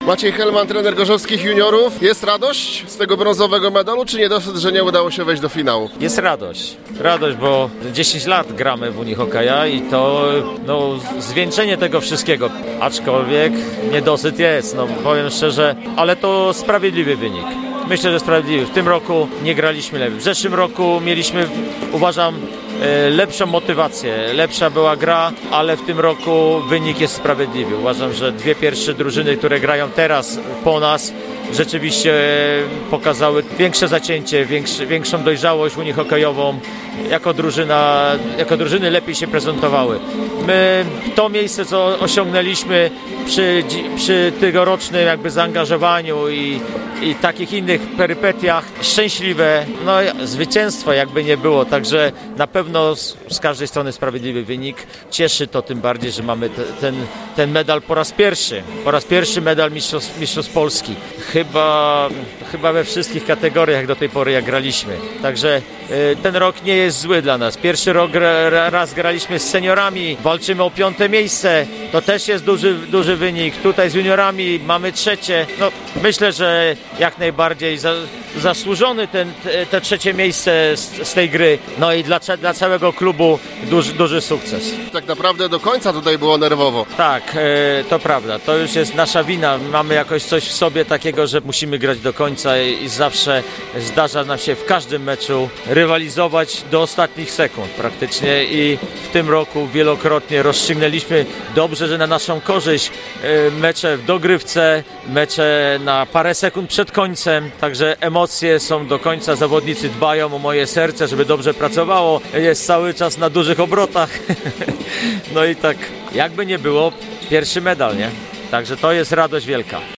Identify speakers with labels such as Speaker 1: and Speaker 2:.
Speaker 1: Maciej Helman, trener gorzowskich juniorów. Jest radość z tego brązowego medalu, czy niedosyt, że nie udało się wejść do finału?
Speaker 2: Jest radość. Radość, bo 10 lat gramy w Unihokeja i to zwieńczenie tego wszystkiego. Aczkolwiek niedosyt jest, powiem szczerze, ale to sprawiedliwy wynik. Myślę, że sprawiedliwy. W tym roku nie graliśmy lepiej. W zeszłym roku mieliśmy, uważam, lepszą motywację, lepsza była gra, ale w tym roku wynik jest sprawiedliwy. Uważam, że dwie pierwsze drużyny, które grają teraz po nas, rzeczywiście pokazały większe zacięcie, większą dojrzałość unihokejową. Jako drużyny lepiej się prezentowały. My to miejsce, co osiągnęliśmy przy tegorocznym jakby zaangażowaniu i takich innych perypetiach, szczęśliwe, zwycięstwo jakby nie było, także na pewno z każdej strony sprawiedliwy wynik. Cieszy to tym bardziej, że mamy ten medal po raz pierwszy medal mistrzostw Polski. Chyba we wszystkich kategoriach do tej pory jak graliśmy. Także ten rok nie jest zły dla nas. Pierwszy rok raz graliśmy z seniorami, walczymy o 5. miejsce. To też jest duży wynik. Tutaj z juniorami mamy 3. Myślę, że jak najbardziej zasłużony te 3. miejsce z tej gry. I dla całego klubu duży sukces.
Speaker 1: Tak naprawdę do końca tutaj było nerwowo.
Speaker 2: Tak, to prawda. To już jest nasza wina. Mamy jakoś coś w sobie takiego, że musimy grać do końca i zawsze zdarza nam się w każdym meczu rywalizować do ostatnich sekund praktycznie i w tym roku wielokrotnie rozstrzygnęliśmy dobrze, że na naszą korzyść mecze w dogrywce, mecze na parę sekund przed końcem, także emocje są do końca, zawodnicy dbają o moje serce, żeby dobrze pracowało, jest cały czas na dużych obrotach. I tak jakby nie było, pierwszy medal, nie? Także to jest radość wielka.